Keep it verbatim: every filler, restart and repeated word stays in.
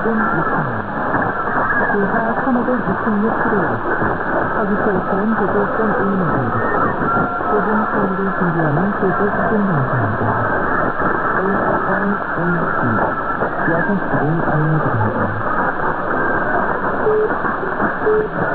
이천 기사 천오백육십육 킬로미터 서귀포에서는 구십오 점 일 미터 오 분 서울을 준비하는 소재 수준 방송입니다. 에이엠에이 여섯 시를 알려드립니다.